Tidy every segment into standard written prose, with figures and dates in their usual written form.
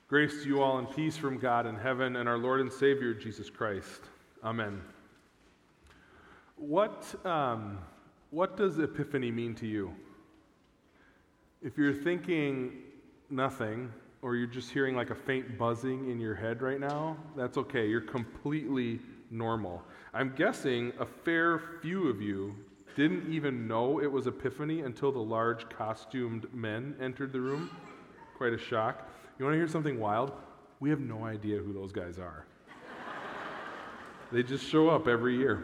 Grace to you all and peace from God in heaven and our Lord and Savior, Jesus Christ. Amen. What does Epiphany mean to you? If you're thinking nothing, or you're just hearing like a faint buzzing in your head right now, that's okay. You're completely normal. I'm guessing a fair few of you didn't even know it was Epiphany until the large costumed men entered the room. Quite a shock. You want to hear something wild? We have no idea who those guys are. They just show up every year.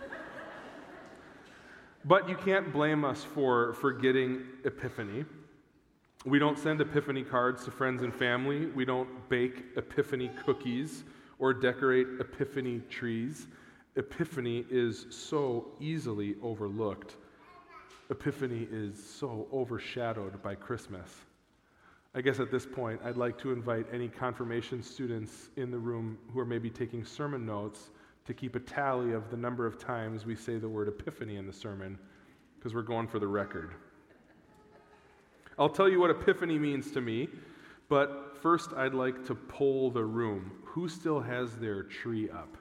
But you can't blame us for forgetting Epiphany. We don't send Epiphany cards to friends and family. We don't bake Epiphany cookies or decorate Epiphany trees. Epiphany is so easily overlooked. Epiphany is so overshadowed by Christmas. I guess at this point, I'd like to invite any confirmation students in the room who are maybe taking sermon notes to keep a tally of the number of times we say the word Epiphany in the sermon, because we're going for the record. I'll tell you what Epiphany means to me, but first I'd like to poll the room. Who still has their tree up?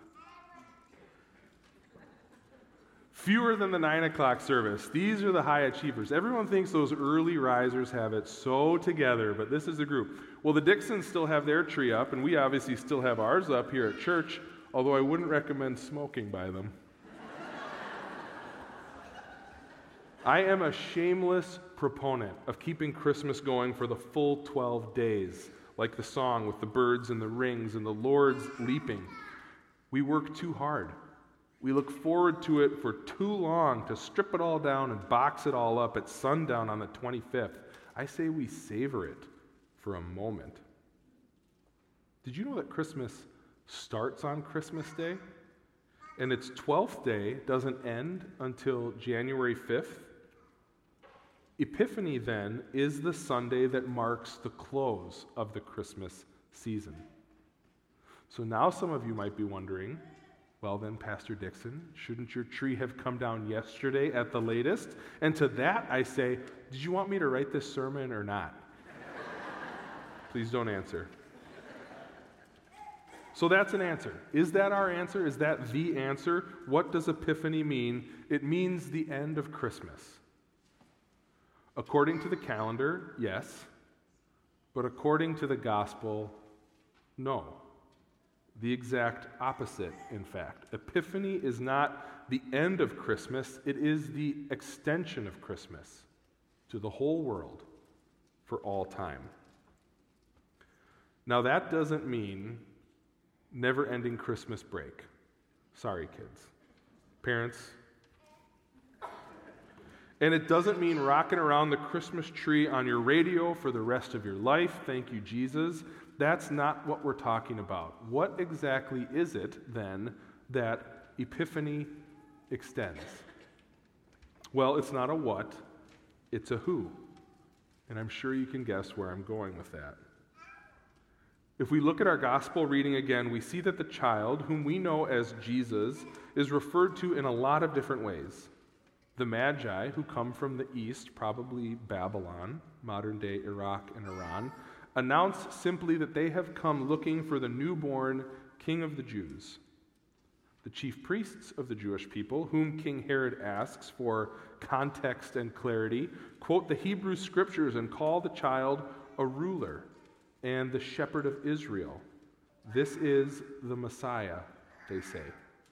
Fewer than the 9 o'clock service. These are the high achievers. Everyone thinks those early risers have it so together, but this is the group. Well, the Dixons still have their tree up, and we obviously still have ours up here at church, although I wouldn't recommend smoking by them. I am a shameless proponent of keeping Christmas going for the full 12 days, like the song with the birds and the rings and the Lord's leaping. We work too hard. We look forward to it for too long to strip it all down and box it all up at sundown on the 25th. I say we savor it for a moment. Did you know that Christmas starts on Christmas Day? And its 12th day doesn't end until January 5th? Epiphany, then, is the Sunday that marks the close of the Christmas season. So now some of you might be wondering, well then, Pastor Dixon, shouldn't your tree have come down yesterday at the latest? And to that I say, did you want me to write this sermon or not? Please don't answer. So that's an answer. Is that our answer? Is that the answer? What does Epiphany mean? It means the end of Christmas. According to the calendar, yes. But according to the gospel, no. The exact opposite, in fact. Epiphany is not the end of Christmas, it is the extension of Christmas to the whole world for all time. Now, that doesn't mean never-ending Christmas break. Sorry, kids. Parents. And it doesn't mean rocking around the Christmas tree on your radio for the rest of your life. Thank you, Jesus. That's not what we're talking about. What exactly is it, then, that Epiphany extends? Well, it's not a what, it's a who. And I'm sure you can guess where I'm going with that. If we look at our gospel reading again, we see that the child, whom we know as Jesus, is referred to in a lot of different ways. The Magi, who come from the east, probably Babylon, modern-day Iraq and Iran, announce simply that they have come looking for the newborn King of the Jews. The chief priests of the Jewish people, whom King Herod asks for context and clarity, quote the Hebrew scriptures and call the child a ruler and the shepherd of Israel. This is the Messiah, they say.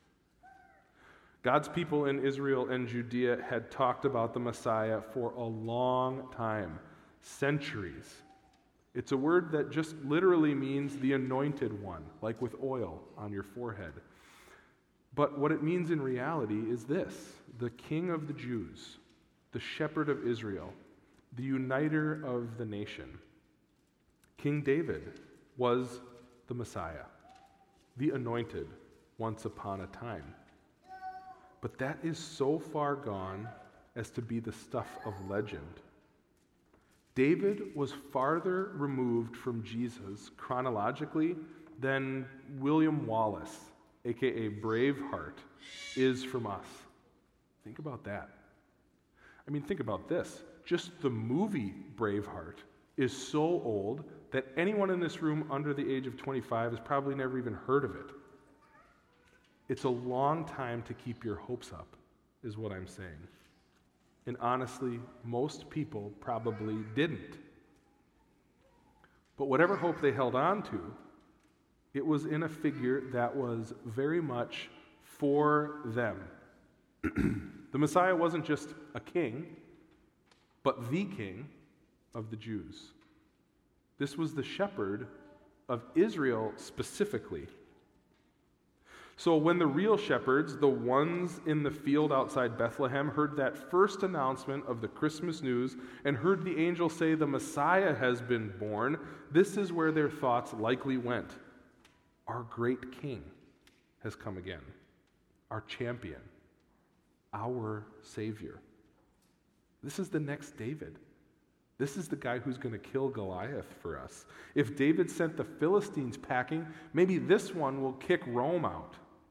God's people in Israel and Judea had talked about the Messiah for a long time, centuries. It's a word that just literally means the anointed one, like with oil on your forehead. But what it means in reality is this: the King of the Jews, the shepherd of Israel, the uniter of the nation. King David was the Messiah, the anointed once upon a time. But that is so far gone as to be the stuff of legend. David was farther removed from Jesus chronologically than William Wallace, aka Braveheart, is from us. Think about that. I mean, think about this. Just the movie Braveheart is so old that anyone in this room under the age of 25 has probably never even heard of it. It's a long time to keep your hopes up, is what I'm saying. And honestly, most people probably didn't. But whatever hope they held on to, it was in a figure that was very much for them. The Messiah wasn't just a king, but the king of the Jews. This was the shepherd of Israel specifically. So when the real shepherds, the ones in the field outside Bethlehem, heard that first announcement of the Christmas news and heard the angel say the Messiah has been born, this is where their thoughts likely went. Our great king has come again. Our champion. Our Savior. This is the next David. This is the guy who's going to kill Goliath for us. If David sent the Philistines packing, maybe this one will kick Rome out.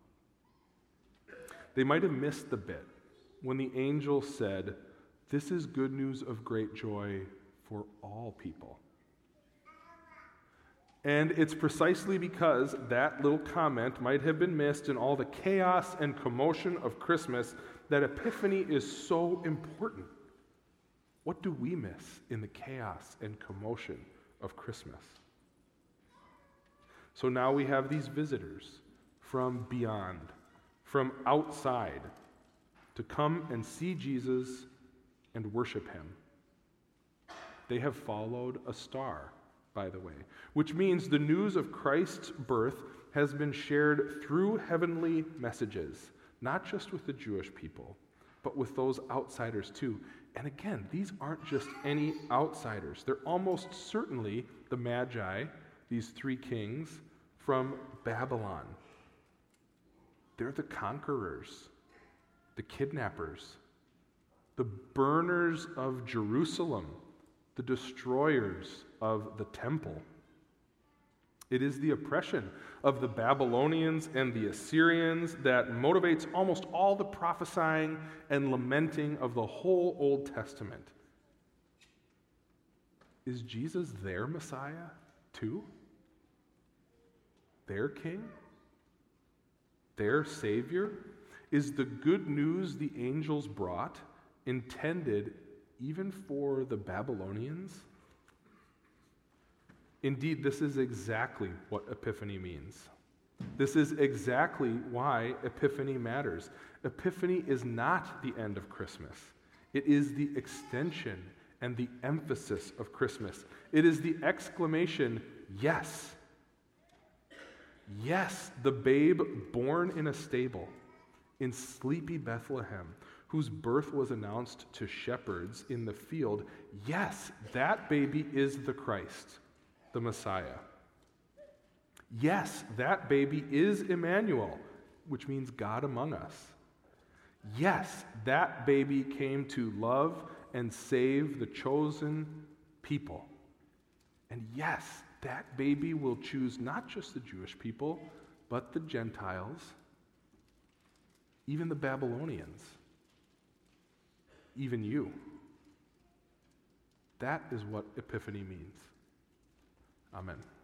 They might have missed the bit when the angel said, "This is good news of great joy for all people." And it's precisely because that little comment might have been missed in all the chaos and commotion of Christmas that Epiphany is so important. What do we miss in the chaos and commotion of Christmas? So now we have these visitors from beyond, from outside, to come and see Jesus and worship him. They have followed a star, by the way, which means the news of Christ's birth has been shared through heavenly messages, not just with the Jewish people, but with those outsiders too. And again, these aren't just any outsiders. They're almost certainly the Magi, these three kings from Babylon. They're the conquerors, the kidnappers, the burners of Jerusalem, the destroyers of the temple. It is the oppression of the Babylonians and the Assyrians that motivates almost all the prophesying and lamenting of the whole Old Testament. Is Jesus their Messiah too? Their king? Their Savior? Is the good news the angels brought intended even for the Babylonians? Indeed, this is exactly what Epiphany means. This is exactly why Epiphany matters. Epiphany is not the end of Christmas. It is the extension and the emphasis of Christmas. It is the exclamation, yes. Yes, the babe born in a stable in sleepy Bethlehem, whose birth was announced to shepherds in the field. Yes, that baby is the Christ, the Messiah. Yes, that baby is Emmanuel, which means God among us. Yes, that baby came to love and save the chosen people. And yes, that baby will choose not just the Jewish people, but the Gentiles, even the Babylonians, even you. That is what Epiphany means. Amen.